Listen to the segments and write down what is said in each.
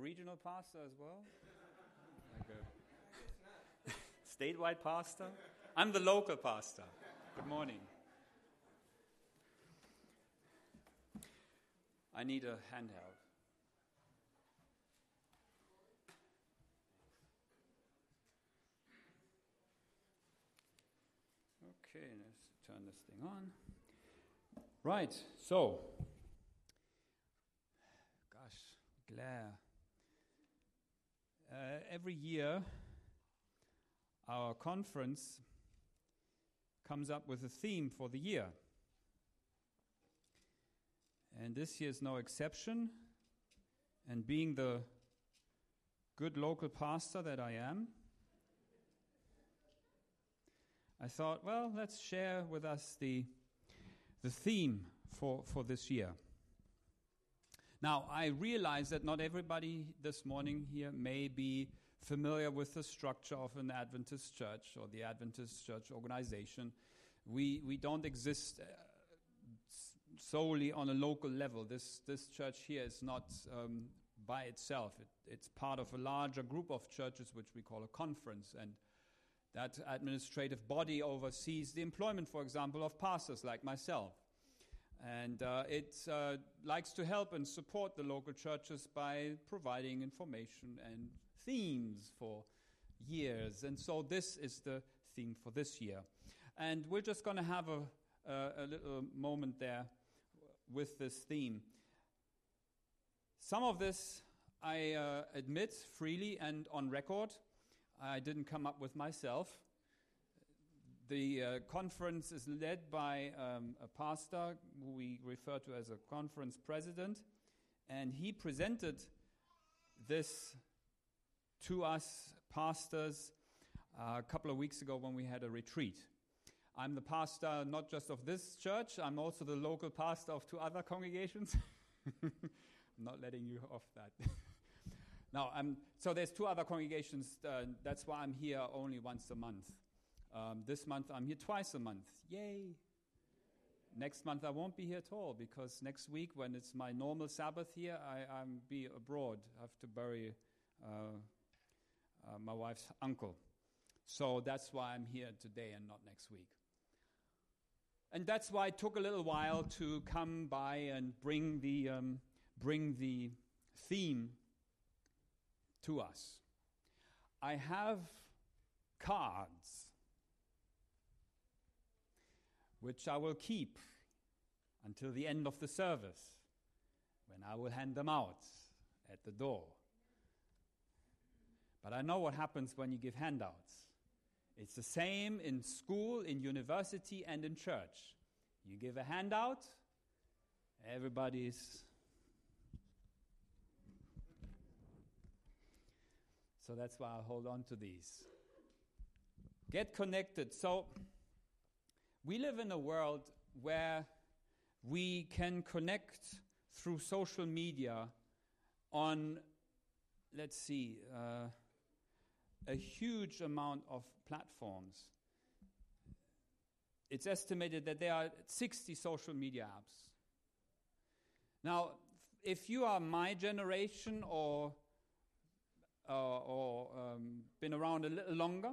regional pastor as well? Like a statewide pastor? I'm the local pastor. Good morning. I need a handheld. Okay, let's turn this thing on. Right, so, glare. Every year, our conference comes up with a theme for the year. And this year is no exception. And being the good local pastor that I am, I thought, well, let's share with us the theme for this year. Now, I realize that not everybody this morning here may be familiar with the structure of an Adventist church or the Adventist church organization. We don't exist solely on a local level. This church here is not by itself. It's part of a larger group of churches which we call a conference, and that administrative body oversees the employment, for example, of pastors like myself. And it likes to help and support the local churches by providing information and themes for years. And so this is the theme for this year. And we're just going to have a little moment there with this theme. Some of this, I admit freely and on record, I didn't come up with myself. The conference is led by a pastor who we refer to as a conference president, and he presented this to us pastors a couple of weeks ago when we had a retreat. I'm the pastor not just of this church, I'm also the local pastor of 2 other congregations. I'm not letting you off that. Now, so there's 2 other congregations, that's why I'm here only once a month. This month I'm here twice a month. Yay! Next month I won't be here at all, because next week when it's my normal Sabbath here, I'll be abroad. I have to bury my wife's uncle. So that's why I'm here today and not next week. And that's why it took a little while to come by and bring the theme to us. I have cards which I will keep until the end of the service, when I will hand them out at the door. But I know what happens when you give handouts. It's the same in school, in university, and in church. You give a handout, everybody's... So that's why I'll hold on to these. Get connected. So we live in a world where we can connect through social media on, a huge amount of platforms. It's estimated that there are 60 social media apps. Now, if you are my generation or been around a little longer,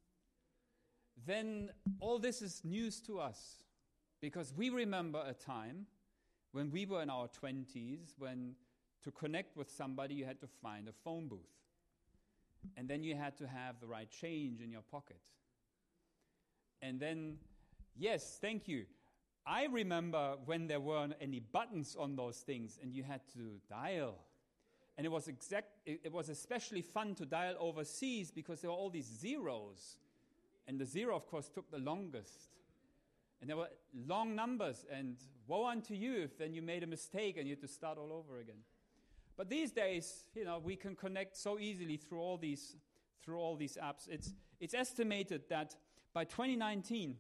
then all this is news to us, because we remember a time when we were in our 20s when to connect with somebody you had to find a phone booth, and then you had to have the right change in your pocket. And then, yes, thank you, I remember when there weren't any buttons on those things and you had to dial. And it was especially fun to dial overseas because there were all these zeros. And the zero, of course, took the longest. And there were long numbers, and woe unto you if then you made a mistake and you had to start all over again. But these days, we can connect so easily through all these apps. It's estimated that by 2019,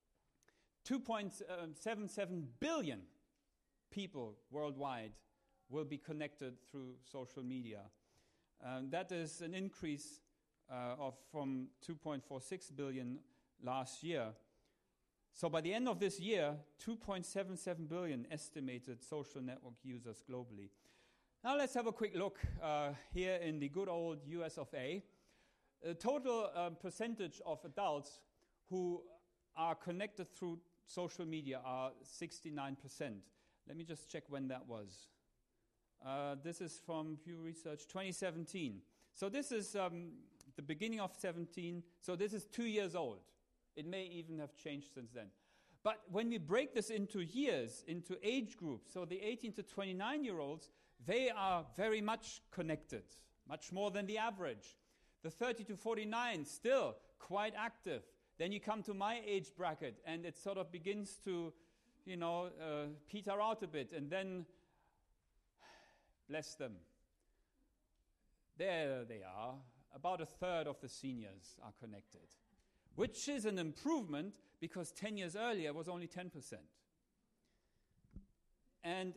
2.77 billion people worldwide will be connected through social media. That is an increase from 2.46 billion last year. So by the end of this year, 2.77 billion estimated social network users globally. Now let's have a quick look here in the good old US of A. The total percentage of adults who are connected through social media are 69%. Let me just check when that was. This is from Pew Research 2017. So this is the beginning of 17. So this is 2 years old. It may even have changed since then. But when we break this into years, into age groups, so the 18 to 29-year-olds, they are very much connected, much more than the average. The 30 to 49, still quite active. Then you come to my age bracket, and it sort of begins to, peter out a bit. And then, bless them, there they are. About a third of the seniors are connected, which is an improvement because 10 years earlier it was only 10%. And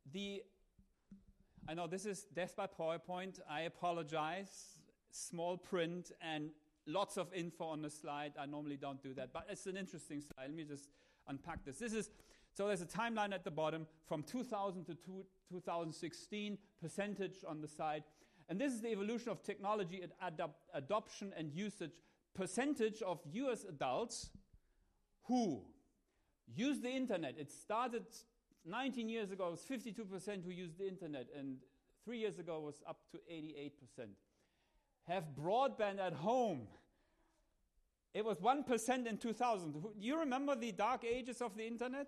I know this is death by PowerPoint. I apologize. Small print and lots of info on the slide. I normally don't do that, but it's an interesting slide. Let me just unpack this. So there's a timeline at the bottom from 2000 to 2016, percentage on the side. And this is the evolution of technology adoption and usage. Percentage of US adults who use the internet. It started 19 years ago, it was 52% who used the internet, and 3 years ago it was up to 88%. Have broadband at home. It was 1% in 2000. You remember the dark ages of the internet?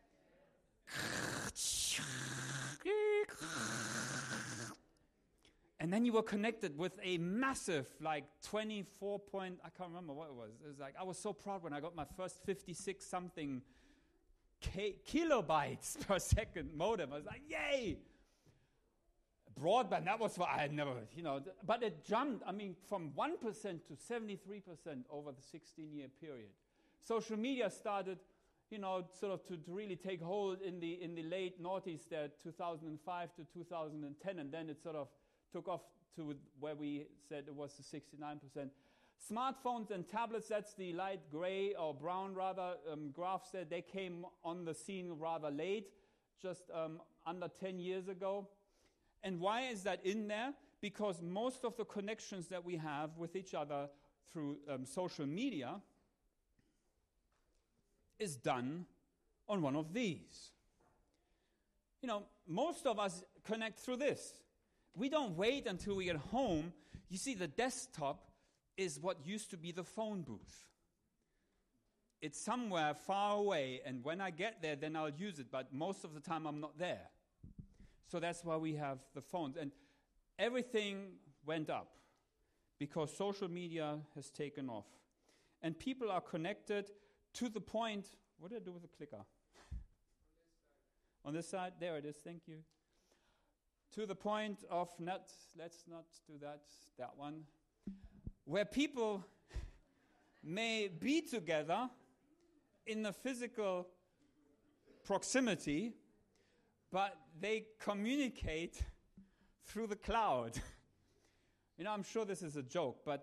And then you were connected with a massive, 24 point, I can't remember what it was. It was like, I was so proud when I got my first 56 something kilobytes per second modem. I was like, yay! Broadband, that was what I had never, but it jumped, from 1% to 73% over the 16-year period. Social media started, sort of to really take hold in the late noughties there, 2005 to 2010, and then it sort of took off to where we said it was the 69%. Smartphones and tablets, that's the light gray or brown rather graphs there. They came on the scene rather late, just under 10 years ago. And why is that in there? Because most of the connections that we have with each other through social media is done on one of these. Most of us connect through this. We don't wait until we get home. You see, the desktop is what used to be the phone booth. It's somewhere far away, and when I get there, then I'll use it, but most of the time I'm not there. So that's why we have the phones. And everything went up because social media has taken off. And people are connected to the point, what did I do with the clicker? On this side, there it is, thank you. To the point of let's not do that one, where people may be together in the physical proximity, but they communicate through the cloud. I'm sure this is a joke, but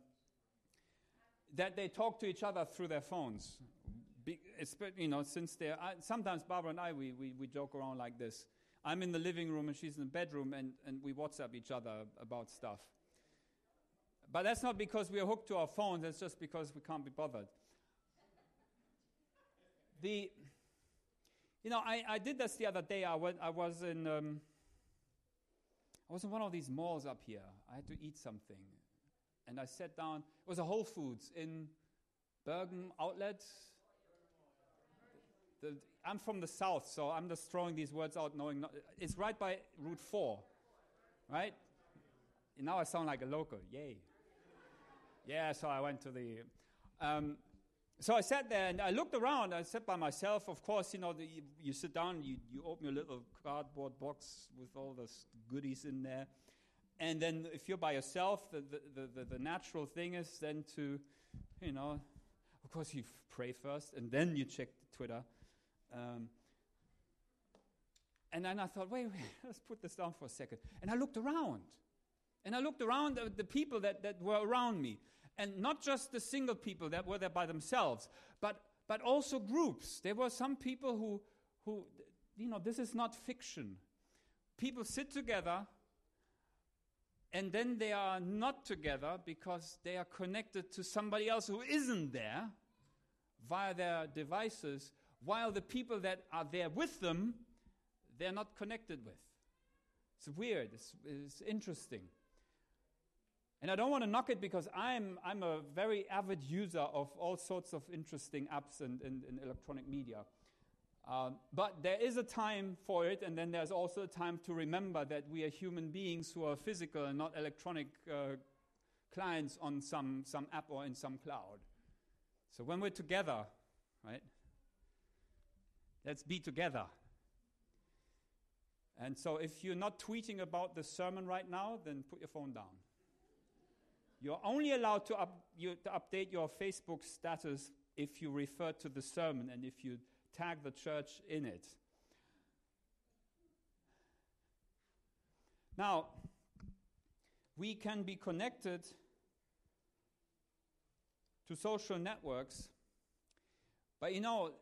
that they talk to each other through their phones. Since they're sometimes Barbara and I, we joke around like this. I'm in the living room and she's in the bedroom, and we WhatsApp each other about stuff. But that's not because we are hooked to our phones, that's just because we can't be bothered. I did this the other day. I was in one of these malls up here. I had to eat something. And I sat down. It was a Whole Foods in Bergen Outlet. I'm from the south, so I'm just throwing these words out knowing it's right by Route 4, right? And now I sound like a local. Yay. Yeah, so I went to the... So I sat there and I looked around. I sat by myself. Of course, you sit down, you open your little cardboard box with all the goodies in there. And then if you're by yourself, the natural thing is then to, of course you pray first and then you check Twitter. And then I thought, wait, let's put this down for a second. And I looked around. And I looked around at the people that were around me. And not just the single people that were there by themselves, but also groups. There were some people who this is not fiction. people sit together and then they are not together because they are connected to somebody else who isn't there via their devices, while the people that are there with them, they're not connected with. It's weird. It's interesting. And I don't want to knock it because I'm a very avid user of all sorts of interesting apps and electronic media. But there is a time for it, and then there's also a time to remember that we are human beings who are physical and not electronic clients on some app or in some cloud. So when we're together, right, let's be together. And so if you're not tweeting about the sermon right now, then put your phone down. You're only allowed to update your Facebook status if you refer to the sermon and if you tag the church in it. Now, we can be connected to social networks, but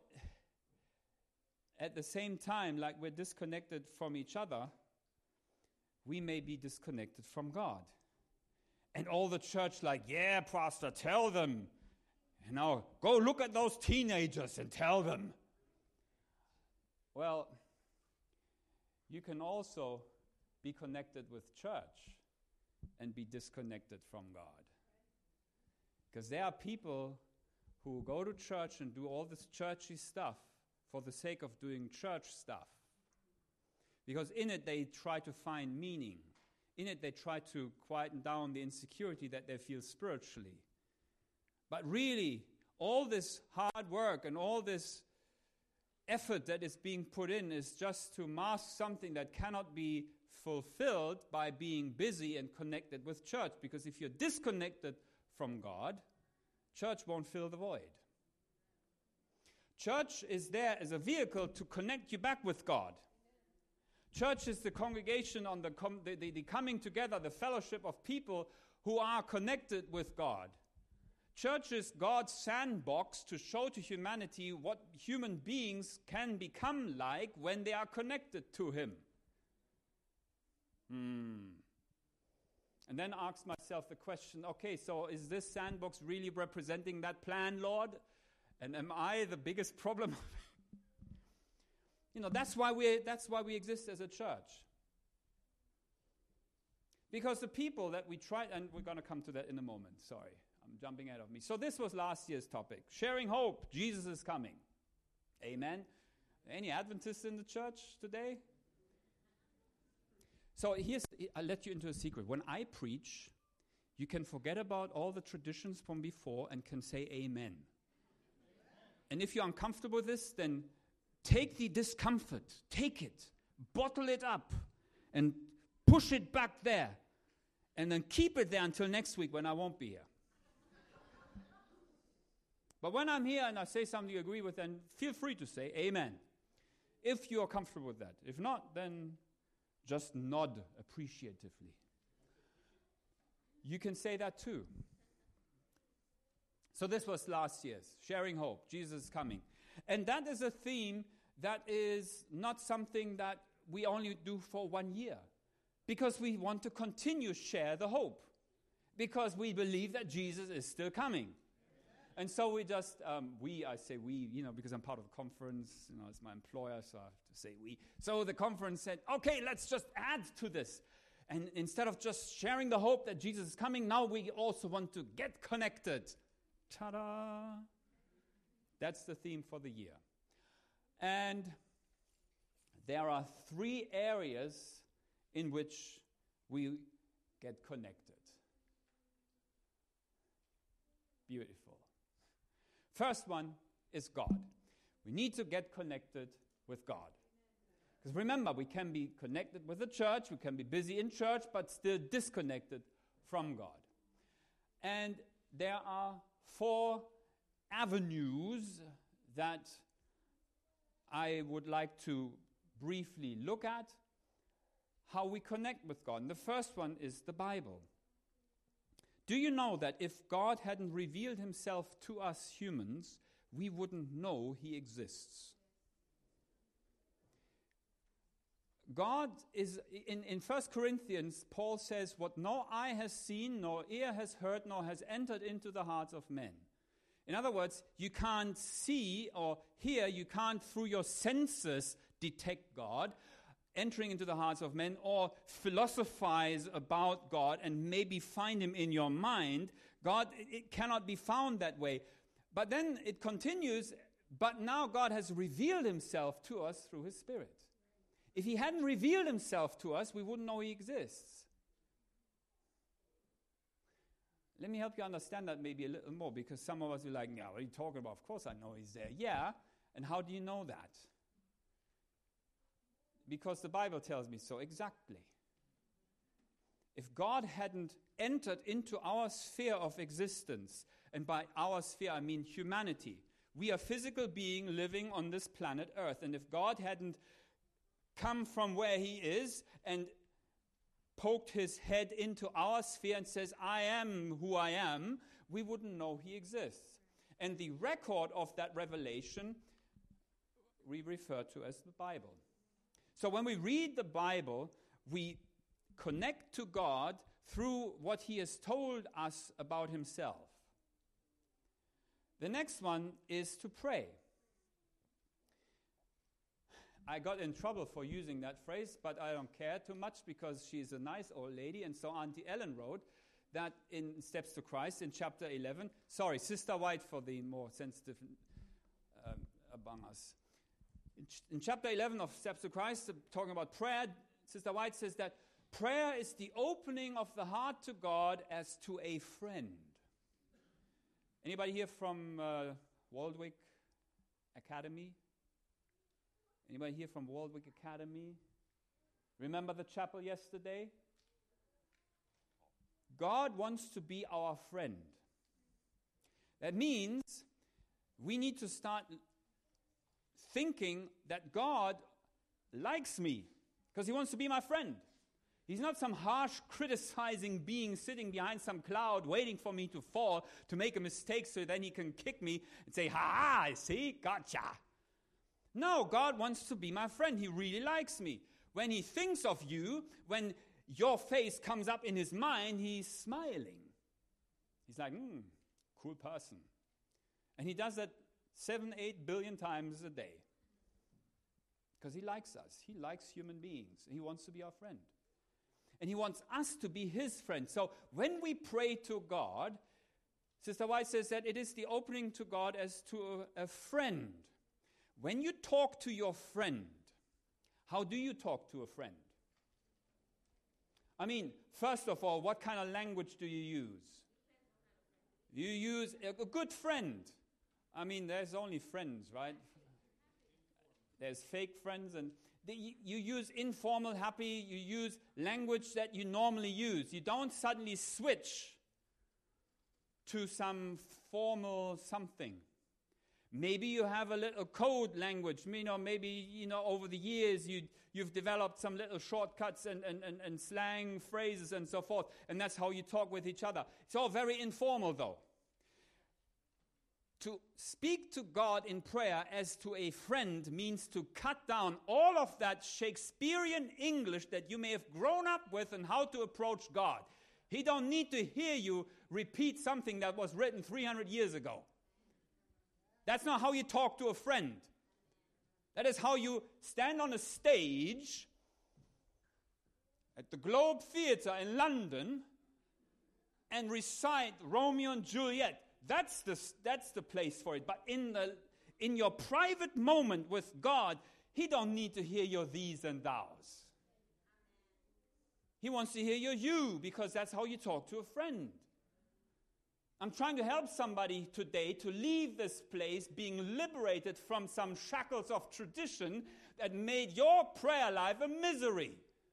at the same time, like we're disconnected from each other, we may be disconnected from God. And all the church like, yeah, pastor, tell them. Go look at those teenagers and tell them. Well, you can also be connected with church and be disconnected from God. Because there are people who go to church and do all this churchy stuff for the sake of doing church stuff. Because in it they try to find meaning. In it they try to quieten down the insecurity that they feel spiritually. But really, all this hard work and all this effort that is being put in is just to mask something that cannot be fulfilled by being busy and connected with church. Because if you're disconnected from God, church won't fill the void. Church is there as a vehicle to connect you back with God. Church is the congregation on the coming together, the fellowship of people who are connected with God. Church is God's sandbox to show to humanity what human beings can become like when they are connected to Him. And then ask myself the question, okay, so is this sandbox really representing that plan, Lord? And am I the biggest problem? That's why we exist as a church. Because the people that we try, and we're going to come to that in a moment, sorry, I'm jumping ahead of me. So this was last year's topic, sharing hope, Jesus is coming. Amen. Any Adventists in the church today? So I'll let you into a secret. When I preach, you can forget about all the traditions from before and can say amen. And if you're uncomfortable with this, then take the discomfort, take it, bottle it up, and push it back there, and then keep it there until next week when I won't be here. But when I'm here and I say something you agree with, then feel free to say amen, if you are comfortable with that. If not, then just nod appreciatively. You can say that too. So this was last year's, sharing hope, Jesus is coming. And that is a theme that is not something that we only do for 1 year, because we want to continue share the hope, because we believe that Jesus is still coming. And so we just, I say we, because I'm part of a conference, it's my employer, so I have to say we. So the conference said, okay, let's just add to this. And instead of just sharing the hope that Jesus is coming, now we also want to get connected. Ta-da! That's the theme for the year. And there are 3 areas in which we get connected. Beautiful. First one is God. We need to get connected with God. Because remember, we can be connected with the church, we can be busy in church, but still disconnected from God. And there are 4 avenues that I would like to briefly look at, how we connect with God. And the first one is the Bible. Do you know that if God hadn't revealed Himself to us humans, we wouldn't know He exists? God is, in 1 Corinthians, Paul says, what no eye has seen, nor ear has heard, nor has entered into the hearts of men. In other words, you can't see or hear, you can't through your senses detect God entering into the hearts of men or philosophize about God and maybe find him in your mind. God, it cannot be found that way. But then it continues, but now God has revealed himself to us through his Spirit. If he hadn't revealed himself to us, we wouldn't know he exists. Let me help you understand that maybe a little more, because some of us are like, yeah, what are you talking about? Of course I know he's there. Yeah, and how do you know that? Because the Bible tells me so exactly. If God hadn't entered into our sphere of existence, and by our sphere I mean humanity, we are physical beings living on this planet Earth, and if God hadn't come from where he is and poked his head into our sphere and says, I am who I am, we wouldn't know he exists. And the record of that revelation we refer to as the Bible. So when we read the Bible, we connect to God through what he has told us about himself. The next one is to pray. I got in trouble for using that phrase, but I don't care too much because she's a nice old lady. And so Auntie Ellen wrote that in Steps to Christ in chapter 11. Sorry, Sister White for the more sensitive among us. In chapter 11 of Steps to Christ, talking about prayer, Sister White says that prayer is the opening of the heart to God as to a friend. Anybody here from Waldwick Academy? Anybody here from Waldwick Academy? Remember the chapel yesterday? God wants to be our friend. That means we need to start thinking that God likes me because he wants to be my friend. He's not some harsh, criticizing being sitting behind some cloud waiting for me to fall, to make a mistake so then he can kick me and say, ha, see, gotcha. No, God wants to be my friend. He really likes me. When he thinks of you, when your face comes up in his mind, he's smiling. He's like, cool person. And he does that 7-8 billion times a day. Because he likes us. He likes human beings. He wants to be our friend. And he wants us to be his friend. So when we pray to God, Sister White says that it is the opening to God as to a friend. When you talk to your friend, how do you talk to a friend? I mean, first of all, what kind of language do you use? You use a good friend. I mean, there's only friends, right? There's fake friends, and you use informal happy, you use language that you normally use. You don't suddenly switch to some formal something. Maybe you have a little code language. Maybe over the years you've developed some little shortcuts and slang phrases and so forth, and that's how you talk with each other. It's all very informal, though. To speak to God in prayer as to a friend means to cut down all of that Shakespearean English that you may have grown up with and how to approach God. He don't need to hear you repeat something that was written 300 years ago. That's not how you talk to a friend. That is how you stand on a stage at the Globe Theatre in London and recite Romeo and Juliet. That's the place for it. But in your private moment with God, he don't need to hear your these and thous. He wants to hear your you, because that's how you talk to a friend. I'm trying to help somebody today to leave this place being liberated from some shackles of tradition that made your prayer life a misery.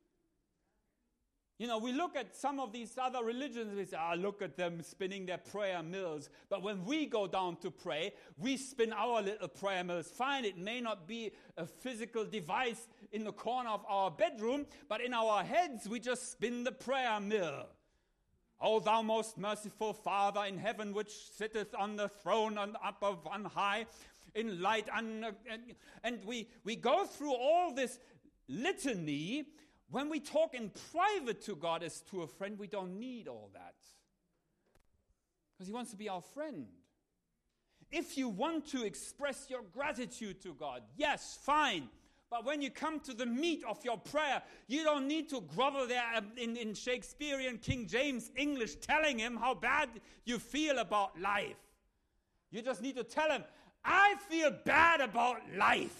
We look at some of these other religions and we say, look at them spinning their prayer mills. But when we go down to pray, we spin our little prayer mills. Fine, it may not be a physical device in the corner of our bedroom, but in our heads we just spin the prayer mill. O thou most merciful Father in heaven, which sitteth on the throne up on high, in light, and we go through all this litany, when we talk in private to God as to a friend, we don't need all that. Because he wants to be our friend. If you want to express your gratitude to God, yes, fine. But when you come to the meat of your prayer, you don't need to grovel there in Shakespearean King James English telling him how bad you feel about life. You just need to tell him, I feel bad about life.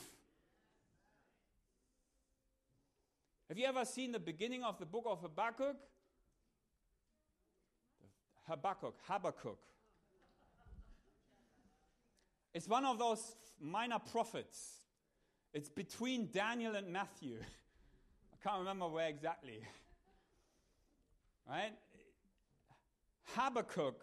Have you ever seen the beginning of the book of Habakkuk? Habakkuk. It's one of those minor prophets. It's between Daniel and Matthew. I can't remember where exactly. Right? Habakkuk,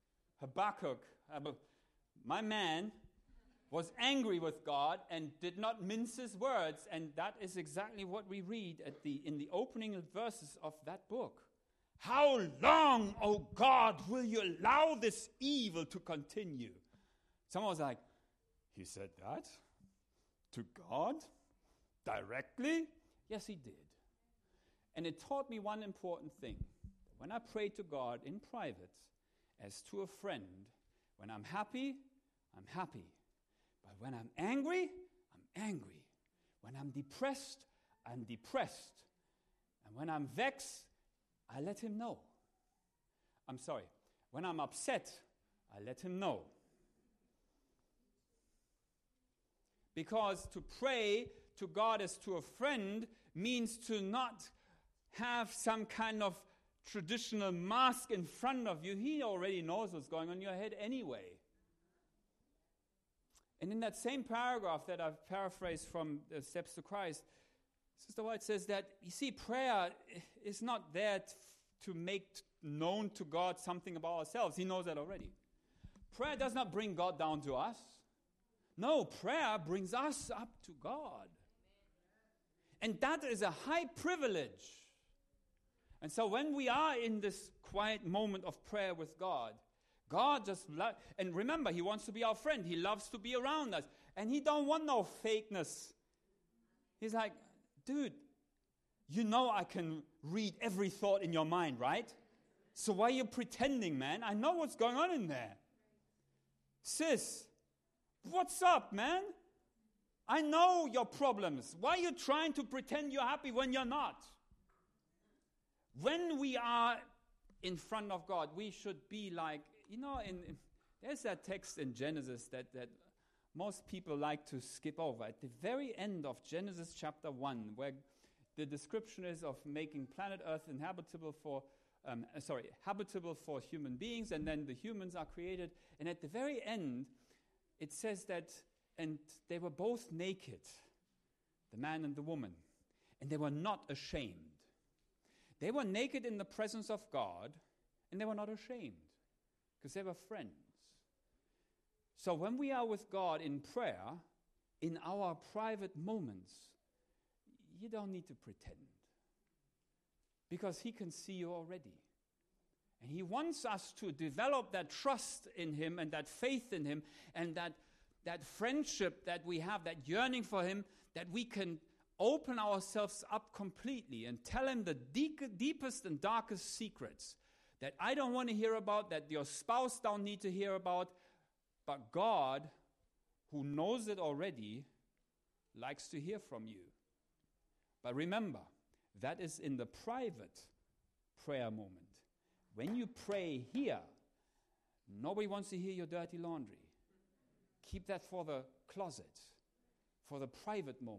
my man was angry with God and did not mince his words, and that is exactly what we read in the opening verses of that book. How long, O God, will you allow this evil to continue? Someone was like, he said that? To God? Directly? Yes, he did. And it taught me one important thing. When I pray to God in private, as to a friend, when I'm happy, I'm happy. But when I'm angry, I'm angry. When I'm depressed, I'm depressed. And when I'm vexed, I let him know. I'm sorry. When I'm upset, I let him know. Because to pray to God as to a friend means to not have some kind of traditional mask in front of you. He already knows what's going on in your head anyway. And in that same paragraph that I've paraphrased from Steps to Christ, Sister White says that, you see, prayer is not there to make known to God something about ourselves. He knows that already. Prayer does not bring God down to us. No, prayer brings us up to God. And that is a high privilege. And so when we are in this quiet moment of prayer with God, God just and remember, he wants to be our friend. He loves to be around us. And he don't want no fakeness. He's like, dude, you know I can read every thought in your mind, right? So why are you pretending, man? I know what's going on in there. Sis, what's up, man? I know your problems. Why are you trying to pretend you're happy when you're not? When we are in front of God, we should be like, there's that text in Genesis that most people like to skip over. At the very end of Genesis chapter 1, where the description is of making planet Earth habitable for human beings, and then the humans are created. And at the very end, it says that, and they were both naked, the man and the woman, and they were not ashamed. They were naked in the presence of God, and they were not ashamed, because they were friends. So when we are with God in prayer, in our private moments, you don't need to pretend, because he can see you already. And he wants us to develop that trust in him and that faith in him and that friendship that we have, that yearning for him, that we can open ourselves up completely and tell him the deepest and darkest secrets that I don't want to hear about, that your spouse don't need to hear about, but God, who knows it already, likes to hear from you. But remember, that is in the private prayer moment. When you pray here, nobody wants to hear your dirty laundry. Keep that for the closet, for the private moment.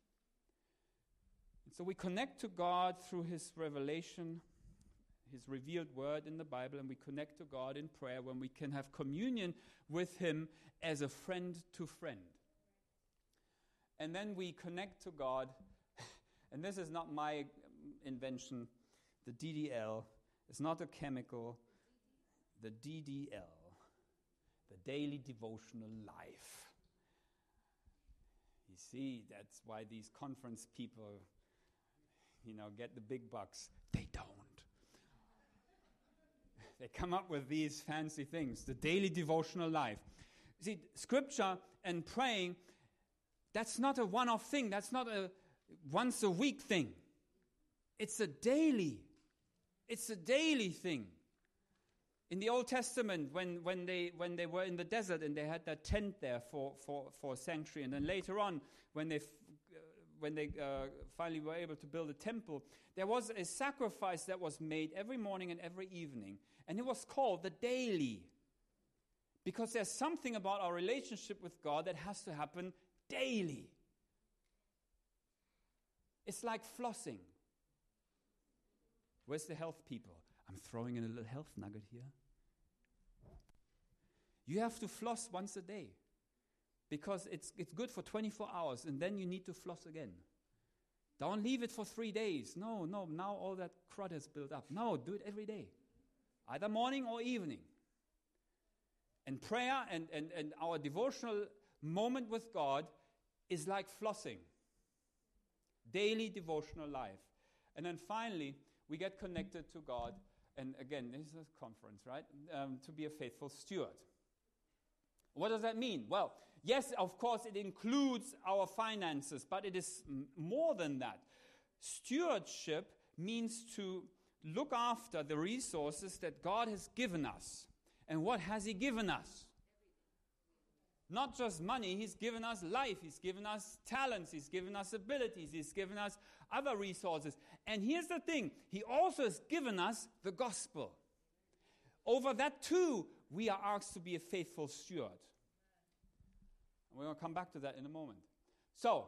And so we connect to God through his revelation, his revealed word in the Bible, and we connect to God in prayer when we can have communion with him as a friend to friend. And then we connect to God, and this is not my invention, the DDL. It's not a chemical, the DDL, the daily devotional life. You see, that's why these conference people, get the big bucks. They don't. They come up with these fancy things, the daily devotional life. See, scripture and praying, that's not a one-off thing. That's not once a week thing. It's a daily thing. In the Old Testament, when they were in the desert and they had that tent there for a sanctuary, and then later on, when they finally were able to build a temple, there was a sacrifice that was made every morning and every evening, and it was called the daily, because there's something about our relationship with God that has to happen daily. It's like flossing. Where's the health people? I'm throwing in a little health nugget here. You have to floss once a day because it's good for 24 hours, and then you need to floss again. Don't leave it for 3 days. No, now all that crud has built up. No, do it every day, either morning or evening. And prayer and our devotional moment with God is like flossing. Daily devotional life. And then finally, we get connected to God. And again, this is a conference, right? To be a faithful steward. What does that mean? Well, yes, of course, it includes our finances, but it is more than that. Stewardship means to look after the resources that God has given us. And what has He given us? Not just money, He's given us life, He's given us talents, He's given us abilities, He's given us other resources. And here's the thing, He also has given us the gospel. Over that too, we are asked to be a faithful steward. And we're going to come back to that in a moment. So,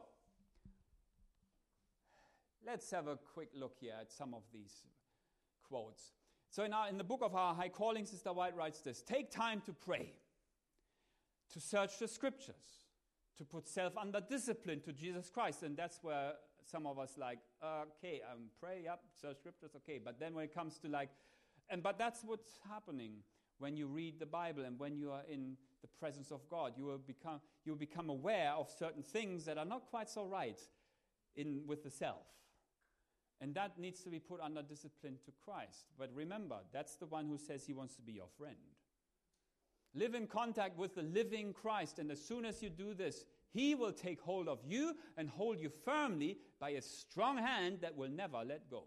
let's have a quick look here at some of these quotes. So in the book of Our High Calling, Sister White writes this: take time to pray, to search the scriptures, to put self under discipline to Jesus Christ. And that's where some of us pray, search scriptures, okay. But then when it comes to but that's what's happening when you read the Bible and when you are in the presence of God. You will become aware of certain things that are not quite so right with the self. And that needs to be put under discipline to Christ. But remember, that's the one who says He wants to be your friend. Live in contact with the living Christ, and as soon as you do this, He will take hold of you and hold you firmly by a strong hand that will never let go.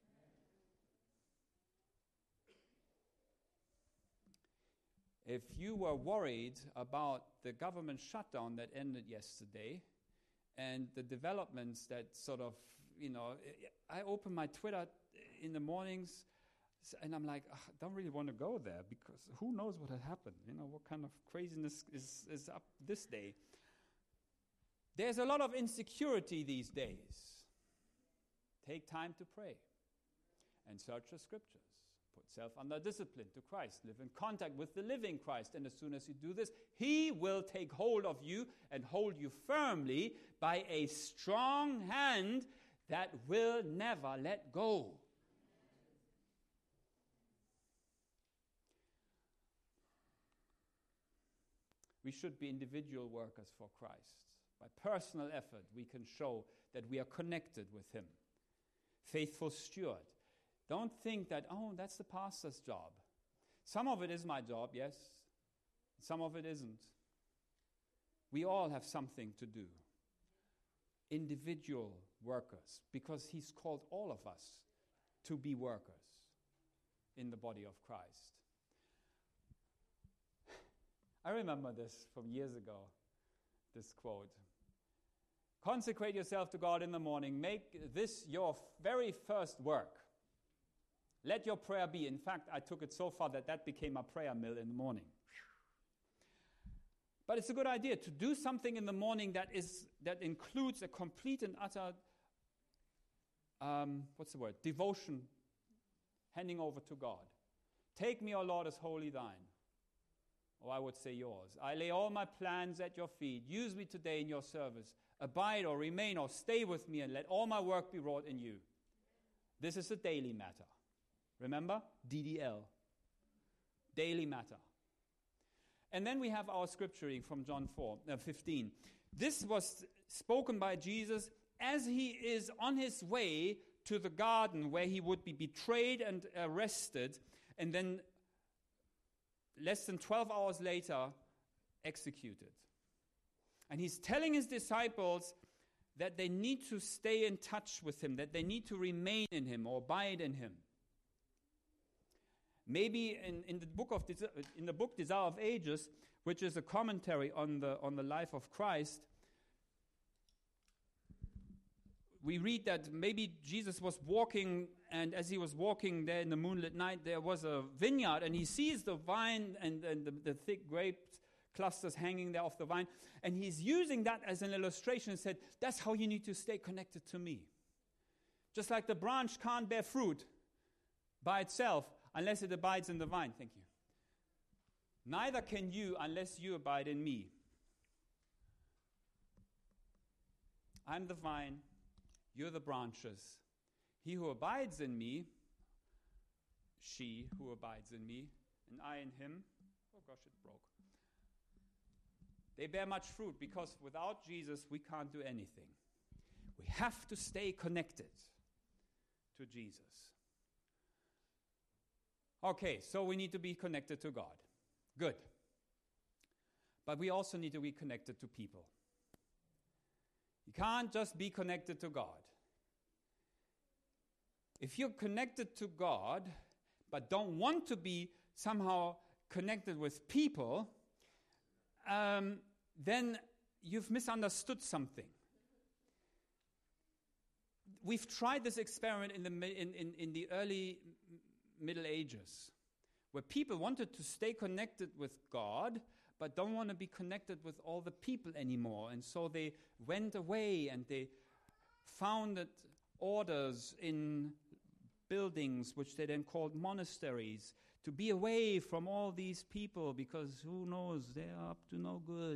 If you were worried about the government shutdown that ended yesterday and the developments that sort of, I open my Twitter in the mornings and I'm like, I don't really want to go there because who knows what had happened? What kind of craziness is up this day? There's a lot of insecurity these days. Take time to pray and search the scriptures. Put self under discipline to Christ. Live in contact with the living Christ. And as soon as you do this, He will take hold of you and hold you firmly by a strong hand that will never let go. We should be individual workers for Christ. By personal effort, we can show that we are connected with Him. Faithful steward. Don't think that, that's the pastor's job. Some of it is my job, yes. Some of it isn't. We all have something to do. Individual workers, because He's called all of us to be workers in the body of Christ. I remember this from years ago, this quote. Consecrate yourself to God in the morning. Make this your very first work. Let your prayer be. In fact, I took it so far that became a prayer mill in the morning. But it's a good idea to do something in the morning that includes a complete and utter, devotion, handing over to God. Take me, O Lord, as wholly thine. Or I would say yours. I lay all my plans at your feet. Use me today in your service. Abide or remain or stay with me, and let all my work be wrought in you. This is a daily matter. Remember? DDL. Daily matter. And then we have our scripture reading from John 15. This was spoken by Jesus as He is on His way to the garden where He would be betrayed and arrested, and then less than 12 hours later, executed. And He's telling His disciples, that they need to stay in touch with him, that they need to remain in him or abide in him. Maybe in the book Desire of Ages, which is a commentary on the life of Christ, we read that maybe Jesus was walking, and as he was walking there in the moonlit night, there was a vineyard, and he sees the vine and the thick grape clusters hanging there off the vine, and he's using that as an illustration and said, that's how you need to stay connected to me. Just like the branch can't bear fruit by itself unless it abides in the vine. Thank you. Neither can you unless you abide in me. I'm the vine, you're the branches. He who abides in me, she who abides in me, and I in him. Oh gosh, it broke. They bear much fruit because without Jesus we can't do anything. We have to stay connected to Jesus. Okay, so we need to be connected to God. Good. But we also need to be connected to people. You can't just be connected to God. If you're connected to God, but don't want to be somehow connected with people, then you've misunderstood something. We've tried this experiment in the early Middle Ages, where people wanted to stay connected with God, but don't want to be connected with all the people anymore. And so they went away and they founded orders in buildings, which they then called monasteries, to be away from all these people, because who knows, they're up to no good.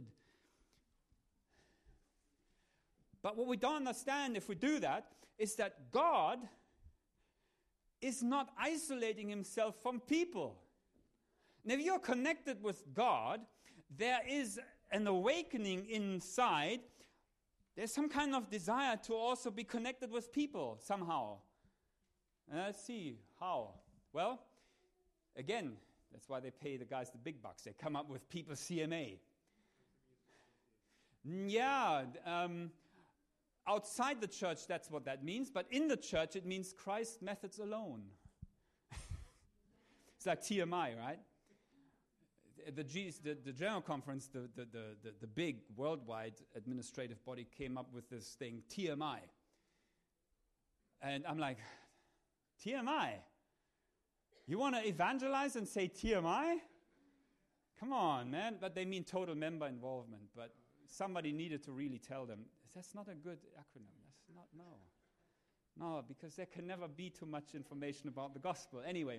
But what we don't understand if we do that is that God is not isolating himself from people. And if you're connected with God, there is an awakening inside. There's some kind of desire to also be connected with people somehow. And let's see how. Well, again, that's why they pay the guys the big bucks. They come up with People CMA. Yeah, outside the church, that's what that means. But in the church, it means Christ methods alone. It's like TMI, right? The General Conference, the big worldwide administrative body, came up with this thing, TMI. And I'm like, TMI? You want to evangelize and say TMI? Come on, man. But they mean total member involvement. But somebody needed to really tell them, that's not a good acronym. That's not, no. No, because there can never be too much information about the gospel. Anyway,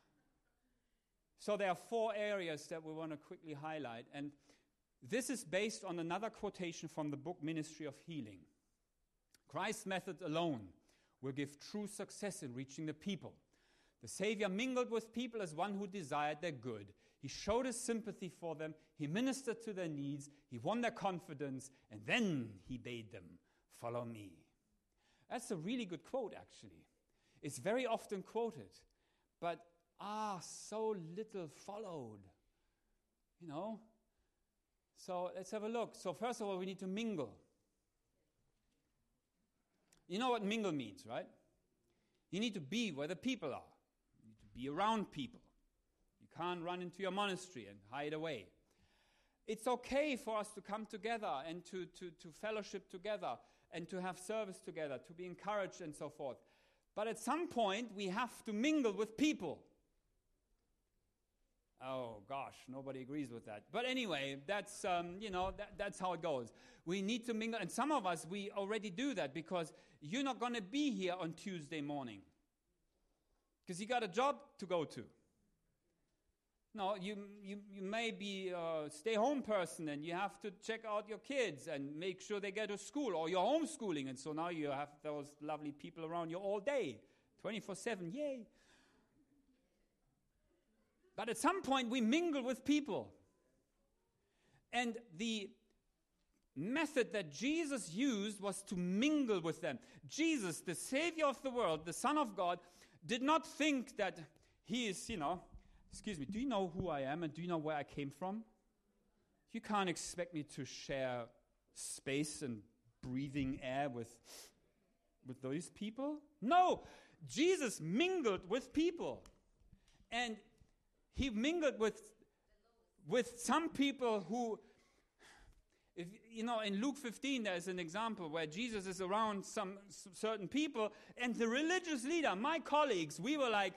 so there are 4 areas that we want to quickly highlight. And this is based on another quotation from the book Ministry of Healing. Christ's method alone will give true success in reaching the people. The Savior mingled with people as one who desired their good. He showed his sympathy for them. He ministered to their needs. He won their confidence. And then he bade them, follow me. That's a really good quote, actually. It's very often quoted. But, so little followed. You know? So let's have a look. So first of all, we need to mingle. You know what mingle means, right? You need to be where the people are. You need to be around people. You can't run into your monastery and hide away. It's okay for us to come together and to fellowship together and to have service together, to be encouraged and so forth. But at some point, we have to mingle with people. Oh, gosh, nobody agrees with that. But anyway, that's, that's how it goes. We need to mingle. And some of us, we already do that because you're not going to be here on Tuesday morning because you got a job to go to. No, you may be a stay-home person and you have to check out your kids and make sure they get to school, or you're homeschooling, and so now you have those lovely people around you all day, 24/7, yay. But at some point, we mingle with people. And the method that Jesus used was to mingle with them. Jesus, the Savior of the world, the Son of God, did not think that he is, excuse me, do you know who I am and do you know where I came from? You can't expect me to share space and breathing air with those people? No, Jesus mingled with people. And he mingled with some people who, if you know, in Luke 15 there's an example where Jesus is around some certain people, and the religious leader, my colleagues, we were like,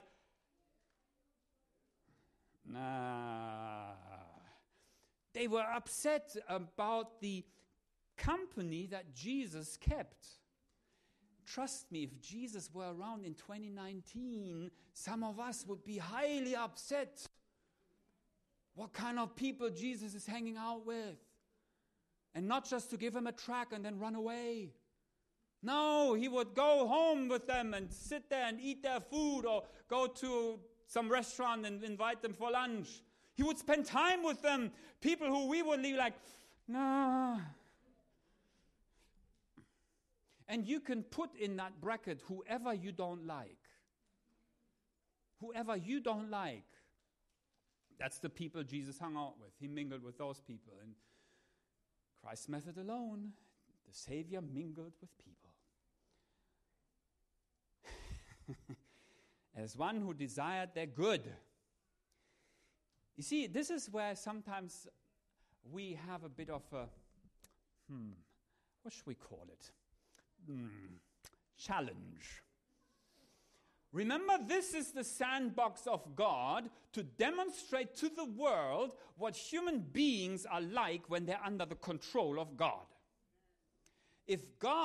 nah. They were upset about the company that Jesus kept. Trust me, if Jesus were around in 2019, some of us would be highly upset. What kind of people Jesus is hanging out with? And not just to give him a tract and then run away. No, he would go home with them and sit there and eat their food, or go to some restaurant and invite them for lunch. He would spend time with them. People who we would leave like, nah. And you can put in that bracket whoever you don't like. Whoever you don't like. That's the people Jesus hung out with. He mingled with those people. And Christ's method alone, the Savior mingled with people. As one who desired their good. You see, this is where sometimes we have a bit of a, what should we call it? Challenge. Remember, this is the sandbox of God to demonstrate to the world what human beings are like when they're under the control of God. If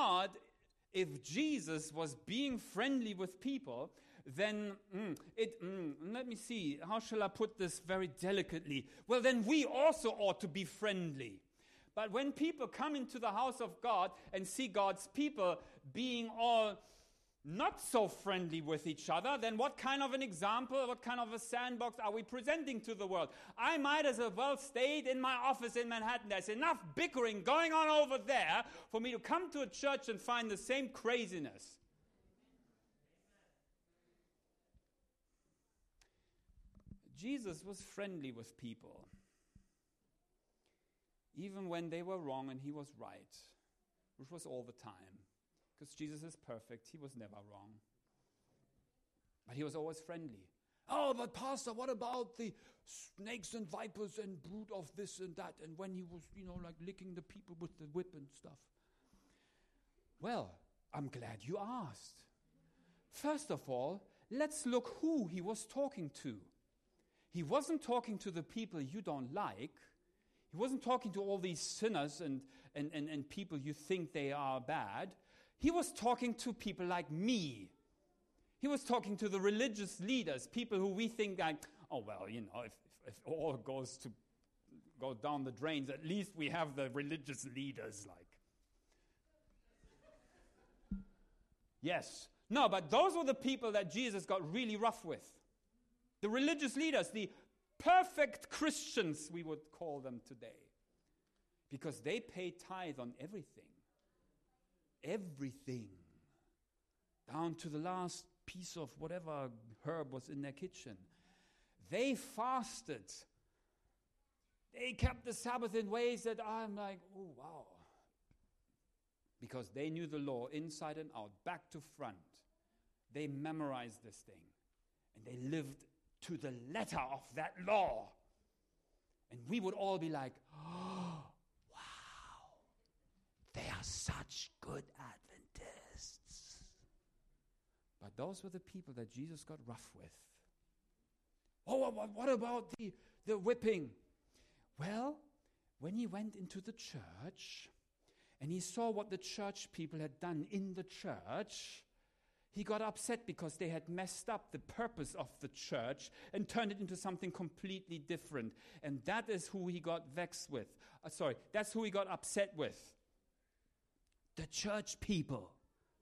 Jesus was being friendly with people, then let me see, how shall I put this very delicately? Well, then we also ought to be friendly. But when people come into the house of God and see God's people being all not so friendly with each other, then what kind of an example, what kind of a sandbox are we presenting to the world? I might as well stayed in my office in Manhattan. There's enough bickering going on over there for me to come to a church and find the same craziness. Jesus was friendly with people, even when they were wrong and he was right, which was all the time. Because Jesus is perfect, he was never wrong. But he was always friendly. Oh, but Pastor, what about the snakes and vipers and brood of this and that? And when he was, like licking the people with the whip and stuff. Well, I'm glad you asked. First of all, let's look who he was talking to. He wasn't talking to the people you don't like. He wasn't talking to all these sinners and people you think they are bad. He was talking to people like me. He was talking to the religious leaders, people who we think like, oh, well, if all goes down the drains, at least we have the religious leaders like. Yes. No, but those were the people that Jesus got really rough with. The religious leaders, the perfect Christians, we would call them today. Because they pay tithe on everything. Everything. Down to the last piece of whatever herb was in their kitchen. They fasted. They kept the Sabbath in ways that I'm like, oh, wow. Because they knew the law inside and out, back to front. They memorized this thing. And they lived to the letter of that law. And we would all be like, oh, wow, they are such good Adventists. But those were the people that Jesus got rough with. Oh, what about the whipping? Well, when he went into the church and he saw what the church people had done in the church, he got upset because they had messed up the purpose of the church and turned it into something completely different. And that is who he got vexed with. That's who he got upset with. The church people.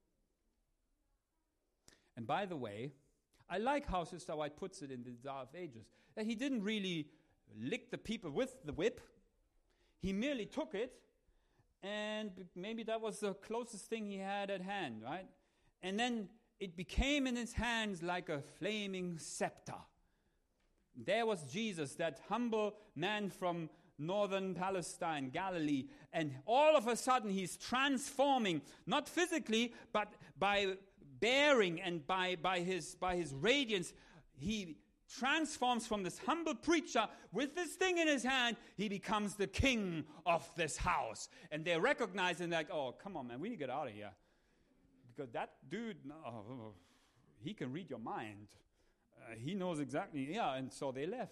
And by the way, I like how Sister White puts it in the Desire of Ages, that he didn't really lick the people with the whip. He merely took it, and maybe that was the closest thing he had at hand, right? And then it became in his hands like a flaming scepter. There was Jesus, that humble man from northern Palestine, Galilee, and all of a sudden he's transforming, not physically, but by bearing and by his radiance. He transforms from this humble preacher with this thing in his hand. He becomes the king of this house. And they recognize him like, oh, come on, man, we need to get out of here. Because that dude, he can read your mind. He knows exactly, and so they left.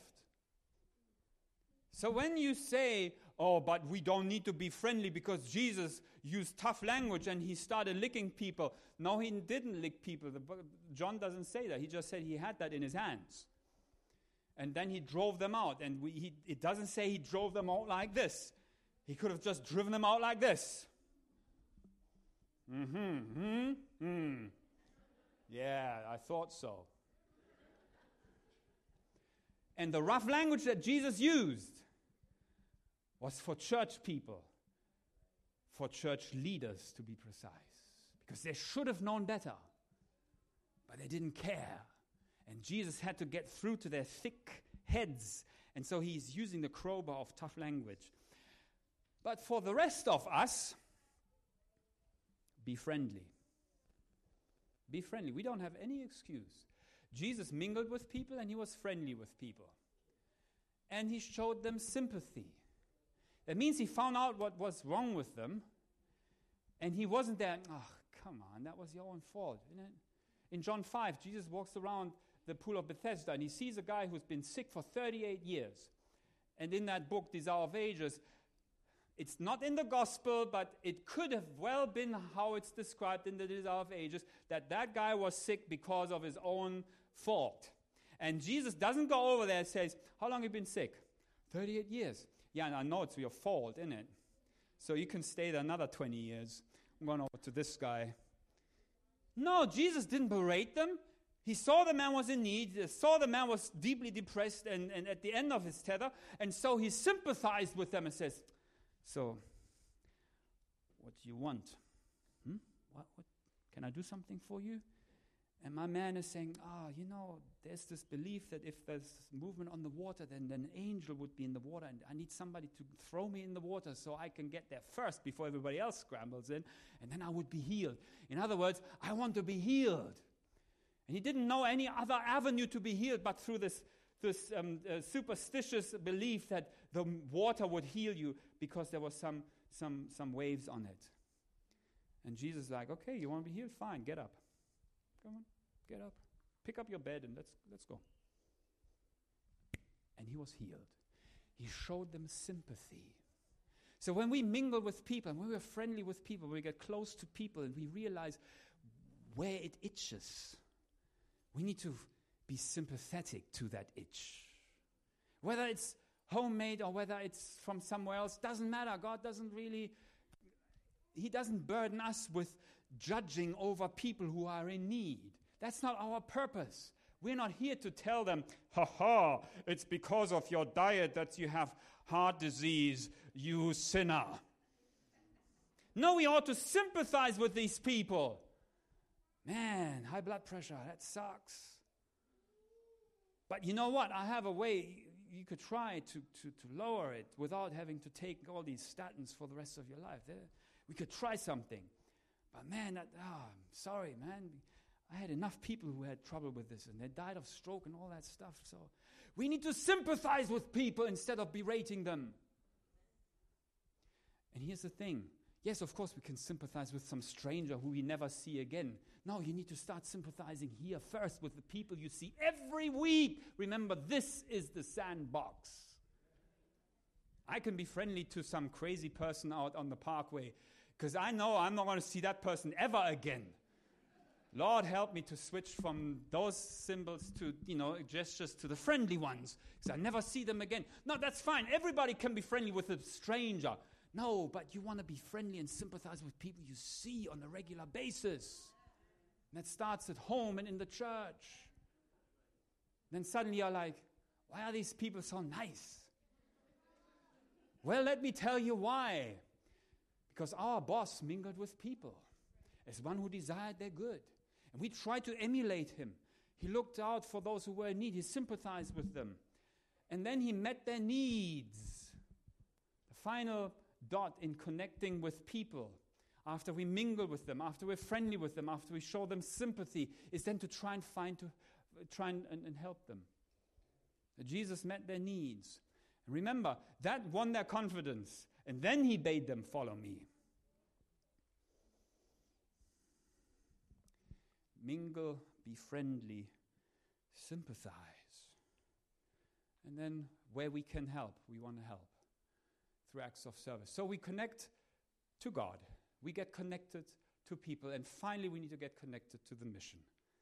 So when you say, oh, but we don't need to be friendly because Jesus used tough language and he started licking people. No, he didn't lick people. John doesn't say that. He just said he had that in his hands. And then he drove them out. And it doesn't say he drove them out like this. He could have just driven them out like this. Yeah, I thought so. And the rough language that Jesus used was for church people, for church leaders to be precise, because they should have known better, but they didn't care. And Jesus had to get through to their thick heads, and so he's using the crowbar of tough language. But for the rest of us, be friendly. Be friendly. We don't have any excuse. Jesus mingled with people and he was friendly with people. And he showed them sympathy. That means he found out what was wrong with them. And he wasn't there, come on, that was your own fault, isn't it? In John 5, Jesus walks around the pool of Bethesda and he sees a guy who's been sick for 38 years. And in that book, Desire of Ages, it's not in the gospel, but it could have well been how it's described in the Desire of Ages, that guy was sick because of his own fault. And Jesus doesn't go over there and says, how long have you been sick? 38 years. Yeah, and I know it's your fault, isn't it? So you can stay there another 20 years. I'm going over to this guy. No, Jesus didn't berate them. He saw the man was in need, saw the man was deeply depressed and at the end of his tether, and so he sympathized with them and says, so, what do you want? What? Can I do something for you? And my man is saying, there's this belief that if there's movement on the water, then an angel would be in the water, and I need somebody to throw me in the water so I can get there first before everybody else scrambles in, and then I would be healed. In other words, I want to be healed. And he didn't know any other avenue to be healed but through this superstitious belief that the water would heal you because there was some waves on it. And Jesus is like, okay, you want to be healed? Fine, get up. Come on, get up. Pick up your bed and let's go. And he was healed. He showed them sympathy. So when we mingle with people, and when we're friendly with people, we get close to people and we realize where it itches, we need to be sympathetic to that itch. Whether it's homemade or whether it's from somewhere else, doesn't matter. God doesn't really, he doesn't burden us with judging over people who are in need. That's not our purpose. We're not here to tell them, it's because of your diet that you have heart disease, you sinner. No, we ought to sympathize with these people. Man, high blood pressure, that sucks. But you know what? I have a way you could try to lower it without having to take all these statins for the rest of your life. We could try something. But man, I'm sorry, man. I had enough people who had trouble with this, and they died of stroke and all that stuff. So we need to sympathize with people instead of berating them. And here's the thing. Yes, of course, we can sympathize with some stranger who we never see again. No, you need to start sympathizing here first with the people you see every week. Remember, this is the sandbox. I can be friendly to some crazy person out on the parkway because I know I'm not going to see that person ever again. Lord, help me to switch from those symbols to, gestures to the friendly ones because I never see them again. No, that's fine. Everybody can be friendly with a stranger. No, but you want to be friendly and sympathize with people you see on a regular basis. And that starts at home and in the church. Then suddenly you're like, why are these people so nice? Well, let me tell you why. Because our boss mingled with people as one who desired their good. And we tried to emulate him. He looked out for those who were in need. He sympathized with them. And then he met their needs. final dot in connecting with people, after we mingle with them, after we're friendly with them, after we show them sympathy, is then to try and help them. Jesus met their needs. And remember, that won their confidence. And then he bade them follow me. Mingle, be friendly, sympathize. And then where we can help, we want to help through acts of service. So we connect to God. We get connected to people. And finally, we need to get connected to the mission.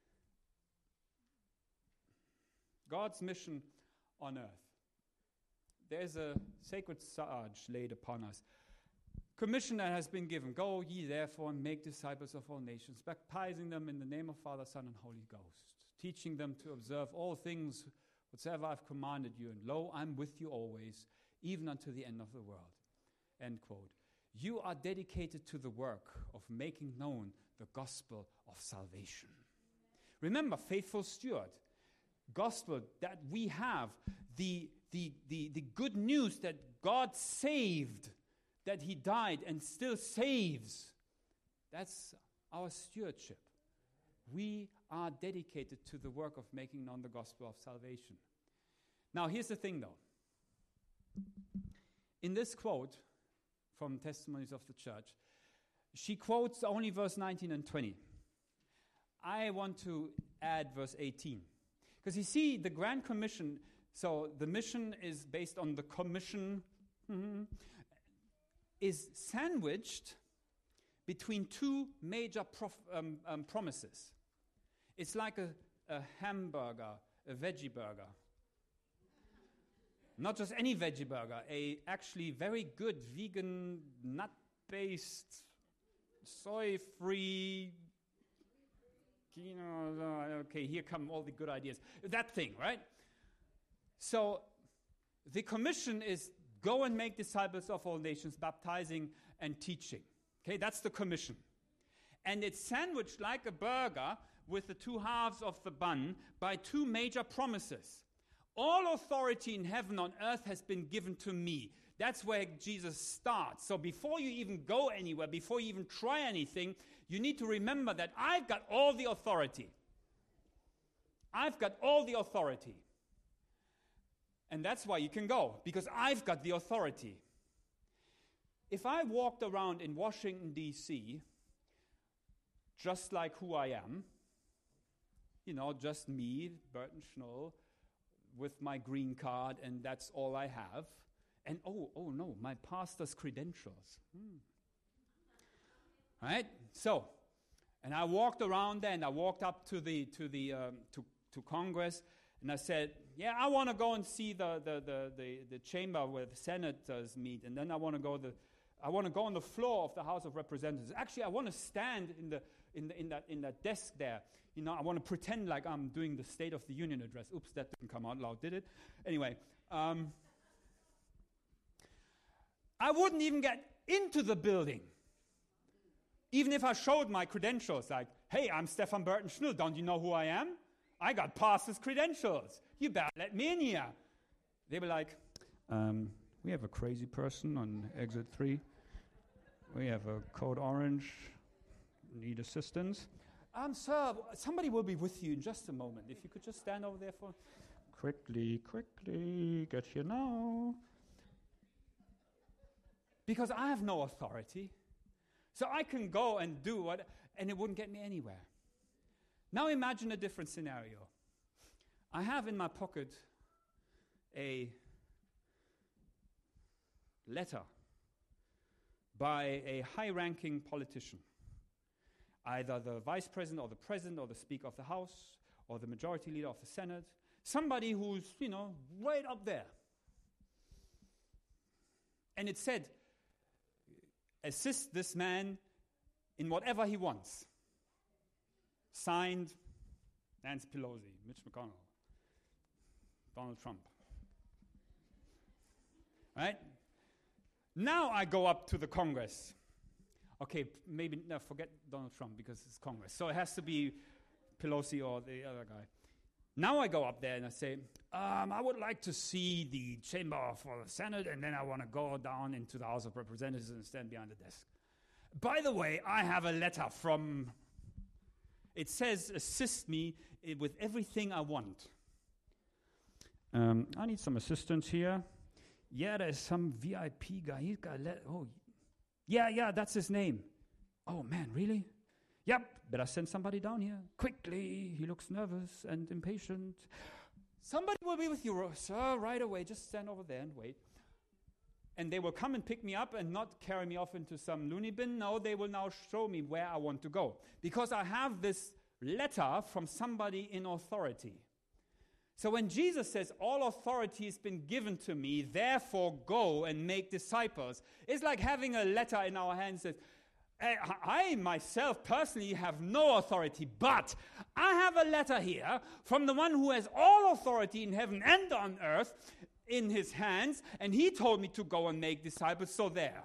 God's mission on earth. There's a sacred charge laid upon us. Commission that has been given. Go ye therefore and make disciples of all nations, baptizing them in the name of Father, Son, and Holy Ghost, teaching them to observe all things whatsoever I've commanded you. And lo, I'm with you always, even unto the end of the world. End quote. You are dedicated to the work of making known the gospel of salvation. Remember, faithful steward. Gospel that we have, the good news that God saved, that he died and still saves. That's our stewardship. We are dedicated to the work of making known the gospel of salvation. Now, here's the thing, though. In this quote from Testimonies of the Church, she quotes only verse 19 and 20. I want to add verse 18. Because you see, the Grand Commission, so the mission is based on the commission, is sandwiched between two major promises. It's like a hamburger, a veggie burger. Not just any veggie burger, a actually very good vegan, nut-based, soy-free, okay, here come all the good ideas. That thing, right? So the commission is go and make disciples of all nations, baptizing and teaching. Okay, that's the commission. And it's sandwiched like a burger with the two halves of the bun by two major promises. All authority in heaven and on earth has been given to me. That's where Jesus starts. So before you even go anywhere, before you even try anything, you need to remember that I've got all the authority. I've got all the authority. And that's why you can go, because I've got the authority. If I walked around in Washington, D.C., just like who I am, just me, Burton Schnoll, with my green card, and that's all I have, and oh no, my pastor's credentials. Right? So, and I walked around there, and I walked up to Congress, and I said, yeah, I want to go and see the chamber where the senators meet, and then I want to go on the floor of the House of Representatives. Actually, I want to stand in that desk there. I want to pretend like I'm doing the State of the Union address. Oops, that didn't come out loud, did it? Anyway, I wouldn't even get into the building, even if I showed my credentials, like, hey, I'm Stefan Burton Schnoll. Don't you know who I am? I got pastor's credentials. You better let me in here. They were like, we have a crazy person on exit 3. We have a code orange. Need assistance. Sir, somebody will be with you in just a moment. If you could just stand over there for... Quickly, get here now. Because I have no authority. So I can go and do what, and it wouldn't get me anywhere. Now imagine a different scenario. I have in my pocket a letter by a high-ranking politician, either the vice president or the president or the Speaker of the House or the majority leader of the Senate, somebody who's, right up there. And it said, assist this man in whatever he wants. Signed, Nancy Pelosi, Mitch McConnell, Donald Trump. Right? Now I go up to the Congress. Okay, forget Donald Trump because it's Congress. So it has to be Pelosi or the other guy. Now I go up there and I say, I would like to see the chamber for the Senate, and then I want to go down into the House of Representatives and stand behind the desk. By the way, I have a letter from... It says, assist me with everything I want. I need some assistance here. Yeah, there's some VIP guy. He's got yeah, that's his name. Oh, man, really? Yep, better send somebody down here. Quickly, he looks nervous and impatient. Somebody will be with you, sir, right away. Just stand over there and wait. And they will come and pick me up and not carry me off into some loony bin. No, they will now show me where I want to go. Because I have this letter from somebody in authority. So when Jesus says, all authority has been given to me, therefore go and make disciples, it's like having a letter in our hands that I myself personally have no authority, but I have a letter here from the one who has all authority in heaven and on earth in his hands, and he told me to go and make disciples, so there.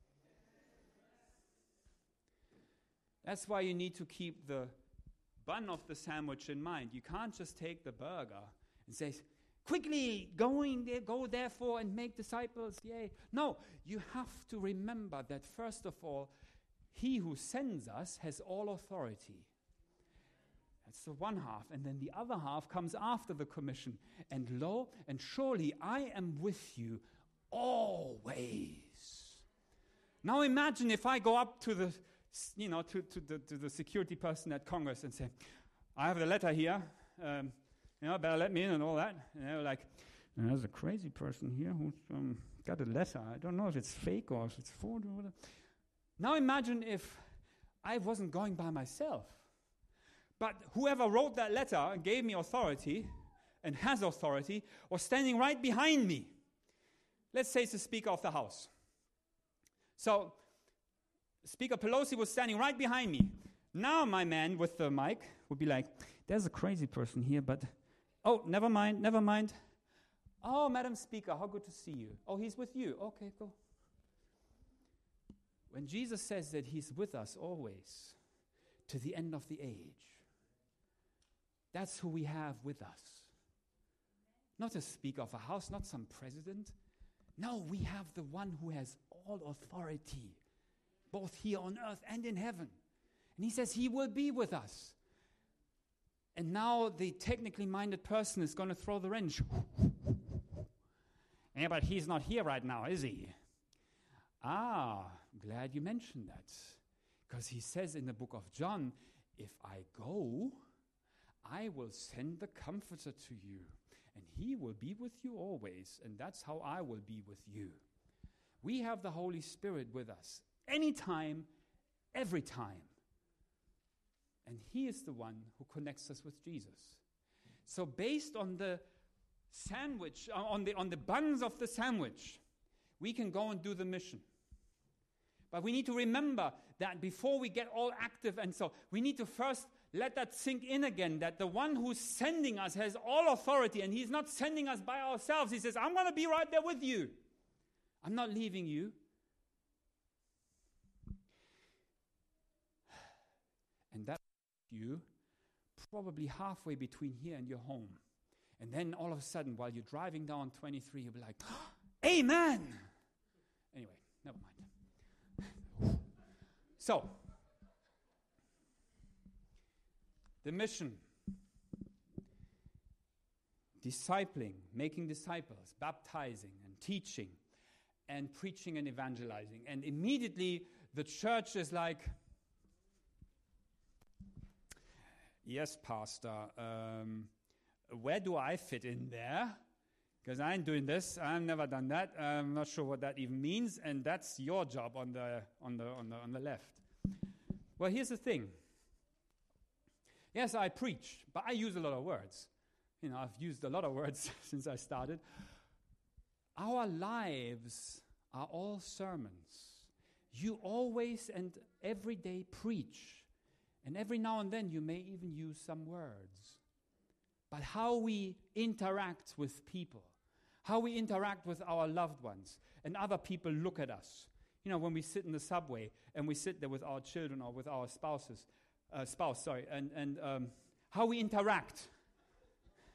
That's why you need to keep the bun of the sandwich in mind. You can't just take the burger and say, quickly, go therefore and make disciples, yay. No, you have to remember that first of all, he who sends us has all authority. That's the one half. And then the other half comes after the commission. And lo, and surely I am with you always. Now imagine if I go up to the, to the security person at Congress and say, I have the letter here, better let me in and all that. And they were like, there's a crazy person here who's got a letter. I don't know if it's fake or if it's fraud or whatever. Now imagine if I wasn't going by myself, but whoever wrote that letter and gave me authority and has authority was standing right behind me. Let's say it's the Speaker of the House. So Speaker Pelosi was standing right behind me. Now my man with the mic would be like, there's a crazy person here, but, oh, never mind. Oh, Madam Speaker, how good to see you. Oh, he's with you. Okay, go. When Jesus says that he's with us always, to the end of the age, that's who we have with us. Not a Speaker of a house, not some president. No, we have the one who has all authority, both here on earth and in heaven. And he says he will be with us. And now the technically minded person is going to throw the wrench. Yeah, but he's not here right now, is he? Ah, glad you mentioned that. Because he says in the book of John, if I go, I will send the Comforter to you, and he will be with you always, and that's how I will be with you. We have the Holy Spirit with us, anytime, every time. And he is the one who connects us with Jesus. So based on the sandwich, on the buns of the sandwich, we can go and do the mission. But we need to remember that before we get all active, and so we need to first let that sink in again, that the one who's sending us has all authority, and he's not sending us by ourselves. He says, I'm going to be right there with you. I'm not leaving you. And that's you probably halfway between here and your home. And then all of a sudden, while you're driving down 23, you'll be like, Amen! Anyway, never mind. So, the mission, discipling, making disciples, baptizing and teaching and preaching and evangelizing. And immediately the church is like, yes, Pastor, where do I fit in there? Because I ain't doing this. I've never done that. I'm not sure what that even means, and that's your job on the left. Well, here's the thing. Yes, I preach, but I use a lot of words. I've used a lot of words since I started. Our lives are all sermons. You always and every day preach, and every now and then you may even use some words. But how we interact with people, how we interact with our loved ones, and other people look at us. When we sit in the subway and we sit there with our children or with our spouse, and how we interact.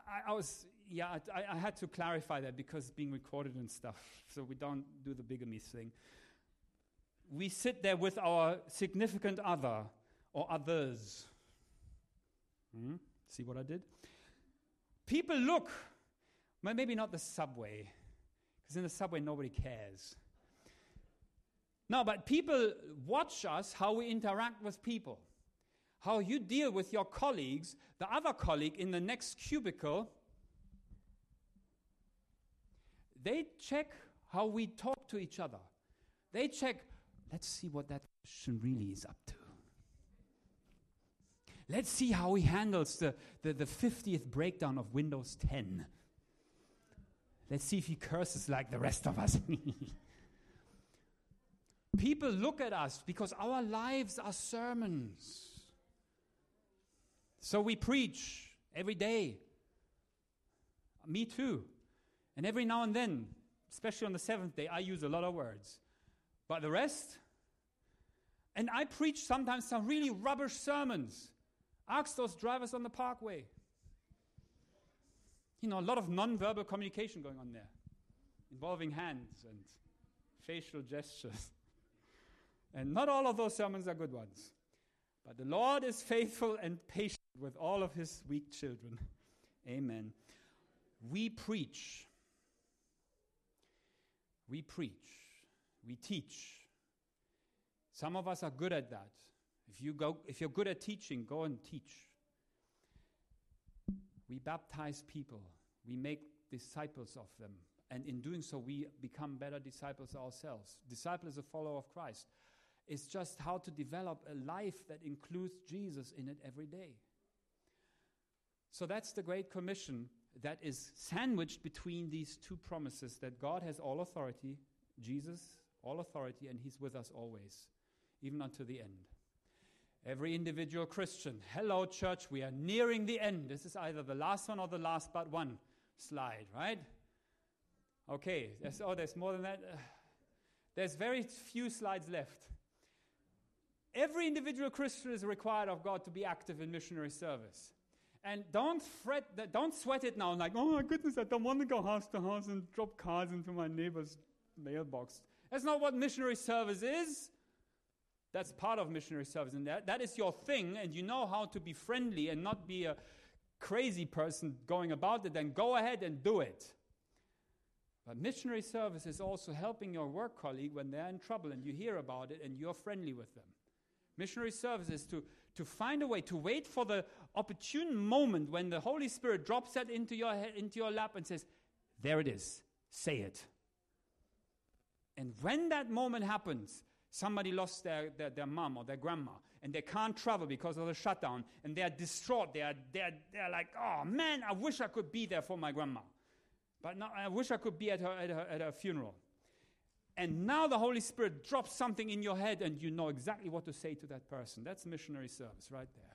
I had to clarify that because it's being recorded and stuff, so we don't do the bigamy thing. We sit there with our significant other or others. See what I did? People look, well, maybe not the subway, because in the subway nobody cares. No, but people watch us, how we interact with people, how you deal with your colleagues, the other colleague in the next cubicle. They check how we talk to each other. They check, let's see what that person really is up to. Let's see how he handles the 50th breakdown of Windows 10. Let's see if he curses like the rest of us. People look at us because our lives are sermons. So we preach every day. Me too. And every now and then, especially on the 7th day, I use a lot of words. But the rest? And I preach sometimes some really rubbish sermons. Ask those drivers on the parkway. A lot of non-verbal communication going on there, involving hands and facial gestures. And not all of those sermons are good ones. But the Lord is faithful and patient with all of his weak children. Amen. We preach. We preach. We teach. Some of us are good at that. If you're good at teaching, go and teach. We baptize people. We make disciples of them. And in doing so, we become better disciples ourselves. Disciple is a follower of Christ. It's just how to develop a life that includes Jesus in it every day. So that's the Great Commission that is sandwiched between these two promises, that God has all authority, Jesus, all authority, and he's with us always, even unto the end. Every individual Christian, hello church, we are nearing the end. This is either the last one or the last but one slide, right? Okay, there's more than that. There's very few slides left. Every individual Christian is required of God to be active in missionary service. And don't sweat it now, like, oh my goodness, I don't want to go house to house and drop cards into my neighbor's mailbox. That's not what missionary service is. That's part of missionary service, and that is your thing, and you know how to be friendly and not be a crazy person going about it, then go ahead and do it. But missionary service is also helping your work colleague when they're in trouble and you hear about it and you're friendly with them. Missionary service is to find a way, to wait for the opportune moment when the Holy Spirit drops that into your head, into your lap and says, there it is, say it. And when that moment happens, somebody lost their mom or their grandma, and they can't travel because of the shutdown, and they are distraught. They're like, oh man, I wish I could be there for my grandma. But no, I wish I could be at her funeral. And now the Holy Spirit drops something in your head, and you know exactly what to say to that person. That's missionary service right there.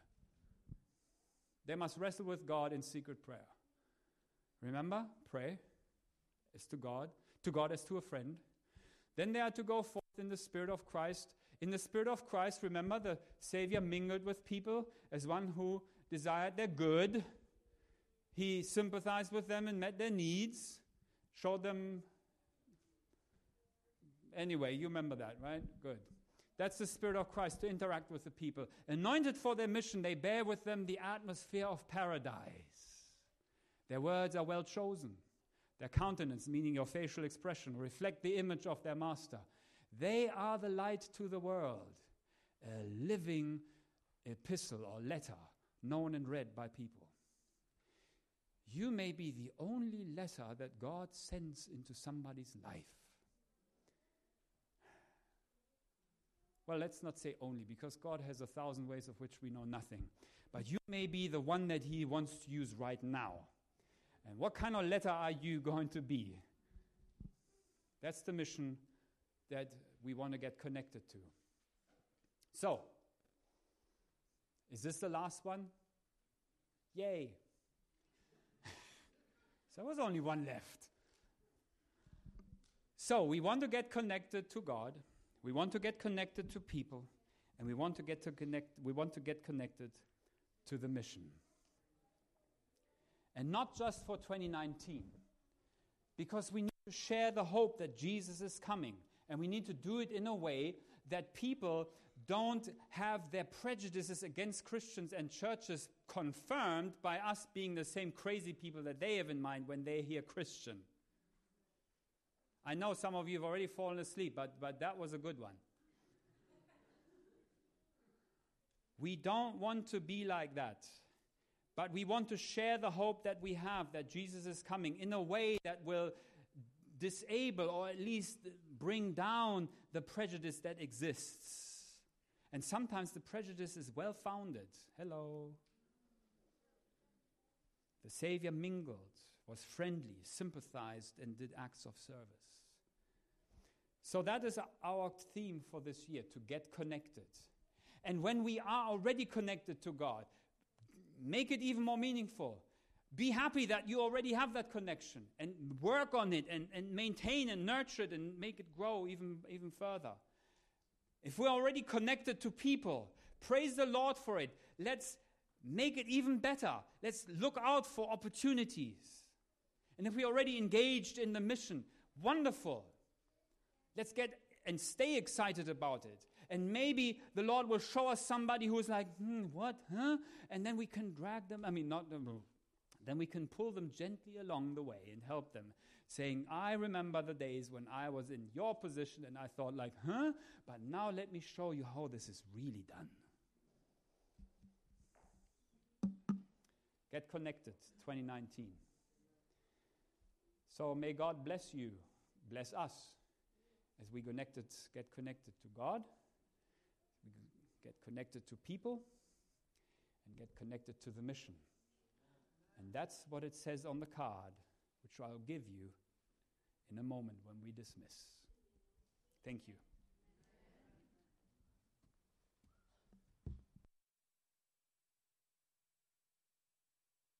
They must wrestle with God in secret prayer. Remember, pray as to God as to a friend. Then they are to go forth in the Spirit of Christ. In the Spirit of Christ, remember, the Savior mingled with people as one who desired their good. He sympathized with them and met their needs, showed them. Anyway, you remember that, right? Good. That's the Spirit of Christ, to interact with the people. Anointed for their mission, they bear with them the atmosphere of paradise. Their words are well chosen. Their countenance, meaning your facial expression, reflect the image of their master. They are the light to the world, a living epistle or letter, known and read by people. You may be the only letter that God sends into somebody's life. Well, let's not say only, because God has 1,000 ways of which we know nothing. But you may be the one that he wants to use right now. And what kind of letter are you going to be? That's the mission that we want to get connected to. So, is this the last one? Yay. So there was only one left. So we want to get connected to God. We want to get connected to people, and we want to get connected to the mission. And not just for 2019. Because we need to share the hope that Jesus is coming. And we need to do it in a way that people don't have their prejudices against Christians and churches confirmed by us being the same crazy people that they have in mind when they hear Christian. I know some of you have already fallen asleep, but that was a good one. We don't want to be like that. But we want to share the hope that we have, that Jesus is coming, in a way that will disable or at least bring down the prejudice that exists. And sometimes the prejudice is well-founded. Hello. The Savior mingled, was friendly, sympathized, and did acts of service. So that is our theme for this year, to get connected. And when we are already connected to God, make it even more meaningful. Be happy that you already have that connection and work on it and maintain and nurture it and make it grow even further. If we're already connected to people, praise the Lord for it. Let's make it even better. Let's look out for opportunities. And if we're already engaged in the mission, wonderful. Let's get and stay excited about it. And maybe the Lord will show us somebody who is like, what, huh? And then we can drag them, then we can pull them gently along the way and help them, saying, I remember the days when I was in your position and I thought like, huh? But now let me show you how this is really done. Get connected, 2019. So may God bless you, bless us, as we get connected to God, we get connected to people, and get connected to the mission. And that's what it says on the card, which I'll give you in a moment when we dismiss. Thank you.